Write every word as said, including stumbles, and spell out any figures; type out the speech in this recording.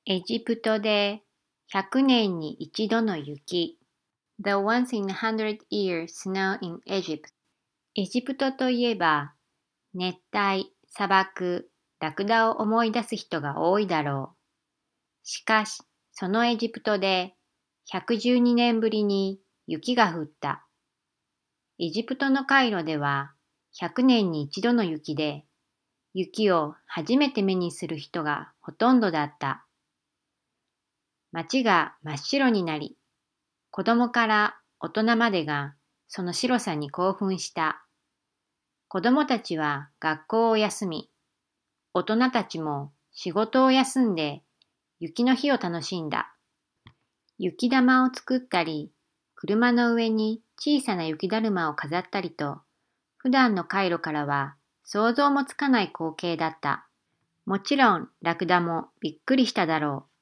エジプトでひゃくねんに一度の雪。The once in a hundred year snow in Egypt. エジプトといえば、熱帯、砂漠、ラクダを思い出す人が多いだろう。しかし、そのエジプトでひゃくじゅうにねんぶりに雪が降った。エジプトのカイロではひゃくねんに一度の雪で、雪を初めて目にする人がほとんどだった。街が真っ白になり、子供から大人までがその白さに興奮した。子供たちは学校を休み、大人たちも仕事を休んで雪の日を楽しんだ。雪玉を作ったり、車の上に小さな雪だるまを飾ったりと、普段のカイロからは想像もつかない光景だった。もちろんラクダもびっくりしただろう。